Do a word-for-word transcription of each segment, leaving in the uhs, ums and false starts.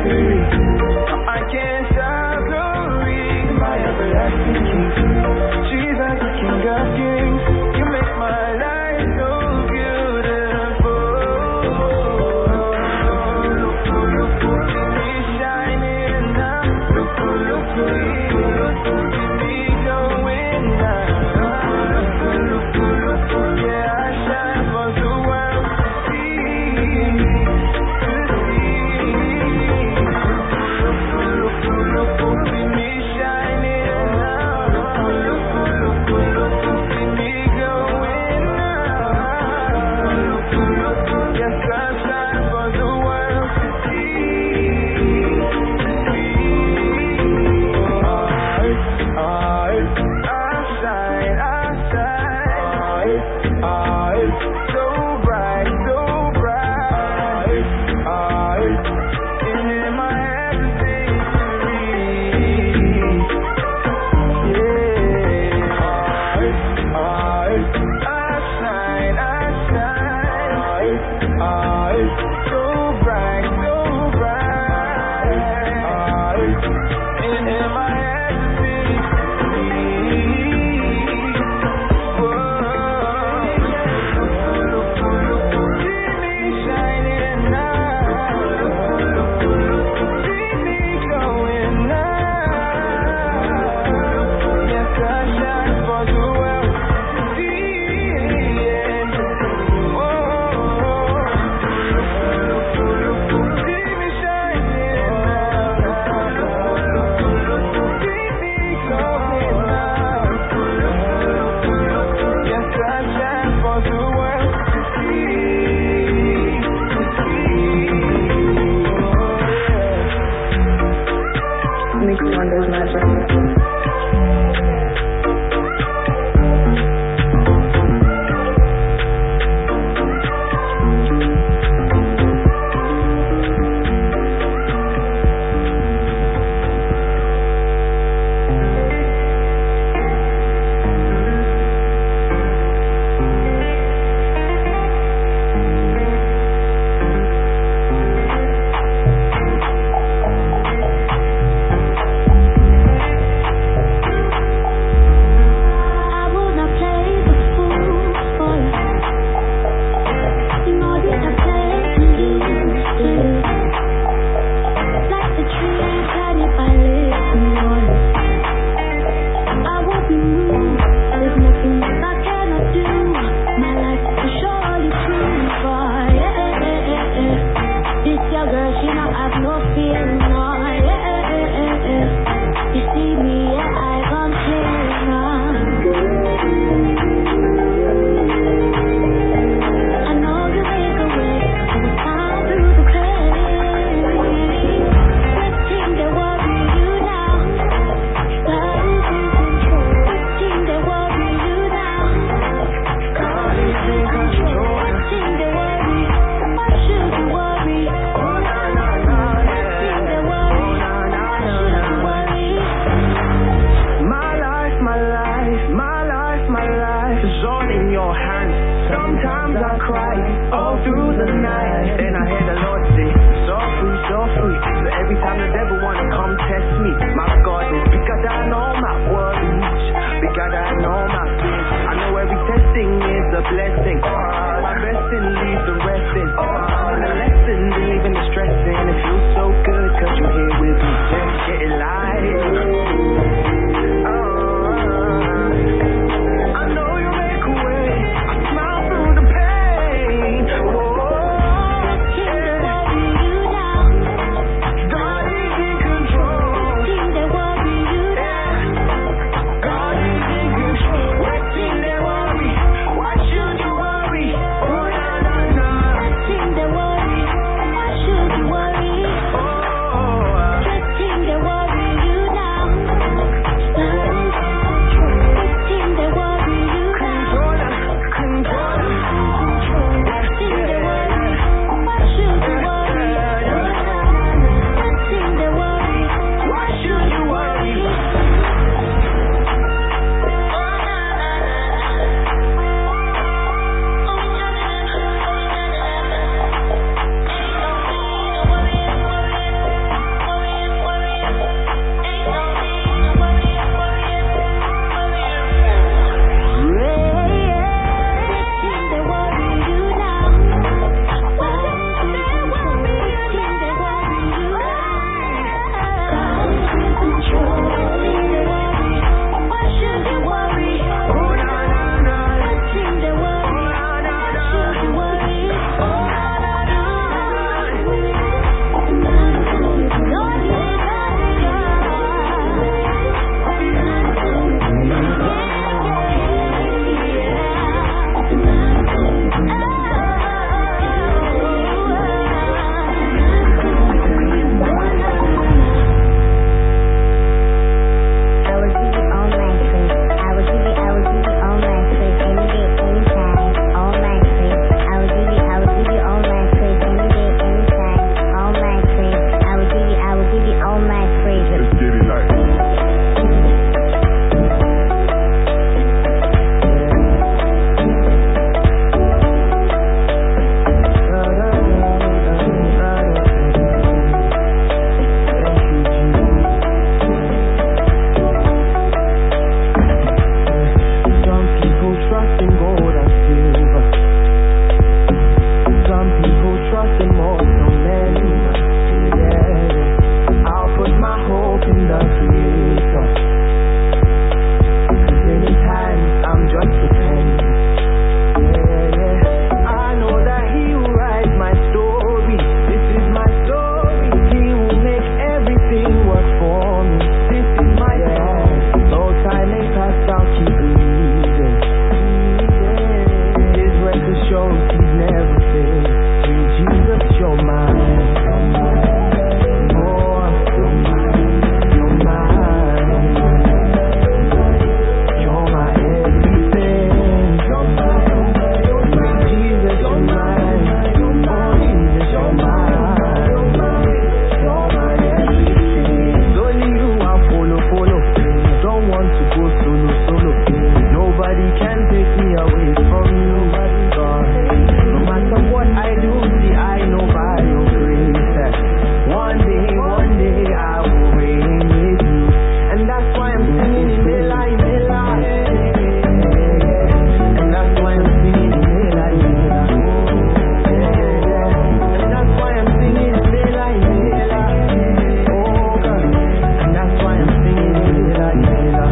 victory. I can't stop glorifying my everlasting King. Jesus, the King of Kings, you make my life so beautiful. Look who you put me shining now. Look who, look who you put me going now. Look who, look who, look who, yeah, I shine for the world to see, to see. Look who, look who, look who, see me shining now. Look who, look who, look who, see me going now. Look who, look who, yes, I shine for the world to see, to see. I, I shine, I shine. I, so bright, so bright. I, in Him I have the victory. Yeah. I, I, I shine, I shine. I, so bright, so bright. I, in Him I have the victory. Whoa. Look who, look who, see me shining now. Look who, look who, see me going now. Yes, I shine for the world to see. Yeah. Whoa. Look who, look who, see me shining now. Look who, look who, see me going now. Look who, look who, yes, I shine for the world to see, to see. Mixed Wonders Magic. I would not play the fool for you, nor did I play to lose to you. Like the tree planted by living waters, I won't be moved. There's nothing that I cannot do. My life will surely prove. Oh, yeah, yeah, yeah, yeah. This your girl, she not have no fear, no, yeah, yeah, yeah, yeah. You see me, yeah, I come clear now. I know you make a way. I will find through the pain. What thing that worry you now? God is in control. What thing that worry you now? God is in control. What thing that worry? Why should you worry? Oh, na, na, na, What thing yeah. that worry? Oh, na, na, Why na, should you na. worry? My life, my life, my life, my life is all in your hands. Sometimes I cry all through the night. Then I hear the Lord say, so free, so free. So every time the devil wanna come test me, my God is bigger than all my worries, bigger than all my fears. I know every testing is a blessing. Uh, my resting leaves the resting. Uh, the lesson, leaving the stressing. It feels so good cause you're here with me. Let's get it live. I know you make a way. I smile through the pain. Whoa, What thing that worry you now? God is in control. What thing that worry you now? God is in control. What thing they worry? Why should you worry? Oh, na, na, na. Jesus shows he's never failed. Sweet Jesus, you're mine. Oh, you're mine. You're mine. You're my everything. You're mine. Sweet Jesus, you're mine. Oh, Jesus, you're mine. You're my everything. It's only you I follow, follow. Don't want to go solo, solo. Nobody can take me away from you, God. No matter what I do, see, I know by your grace that one day, one day I will reign with you. And that's why I'm singing in Mela, in Mela. And that's why I'm singing in Mela, in Mela. And that's why I'm singing in Mela, in Mela. Oh, God. And that's why I'm singing in Mela, in Mela.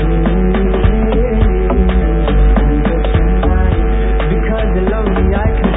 Because you love me, I can